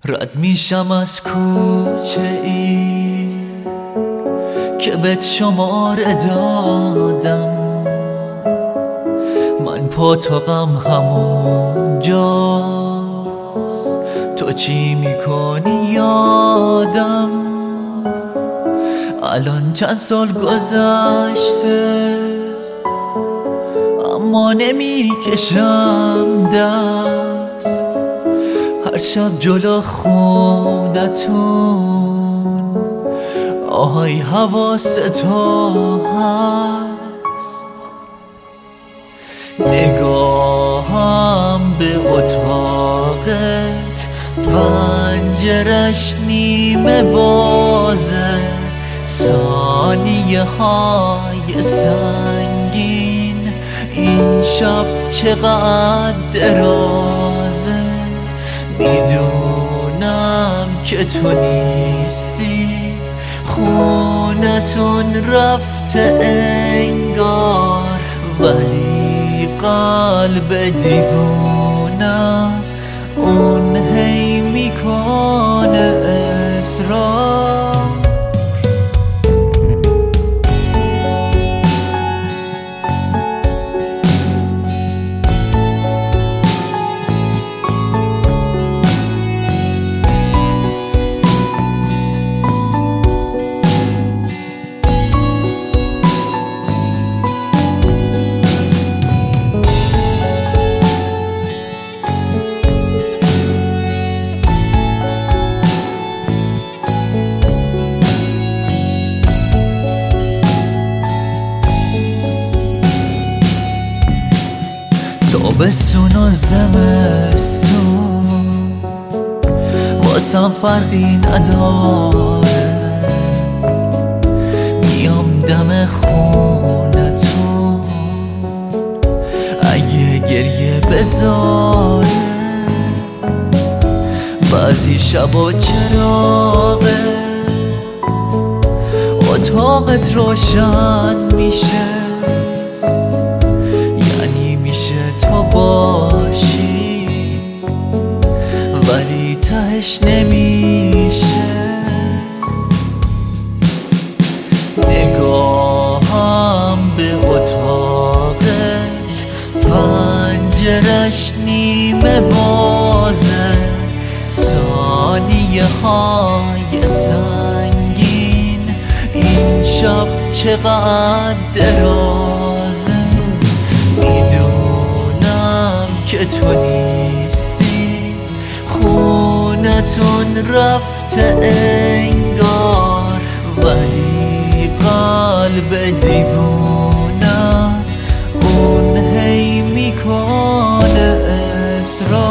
رد میشم از کوچه ای که بهت شماره دادم، من پاتوقم همونجاست، تو چی میکنی یادم. الان چند سال گذشته اما نمیکشم دست، هر شب جلو خونتون آهای حواست هست. نگاهم به اتاقت پنجرش نیمه بازه، ثانیه های سنگین این شب چقدر درازه. میدونم که تو نیستی، خونتون رفته انگار، ولی قلب دیوونم اون هی میکنه اصرار. تابستون و زمستون واسم فرقی نداره، میام دم خونتون اگه گریه بذاره. بعضی شبا چراغه اتاقت روشن میشه، تو باشی ولی تهش نمیشه. نگاهم به اتاقت پنجرش نیمه بازه، ثانیه های سنگین این شب چقدر درازه. که تو نیستی، خونتون رفته انگار، ولی قلب دیوونم اون هی میکنه اصرار.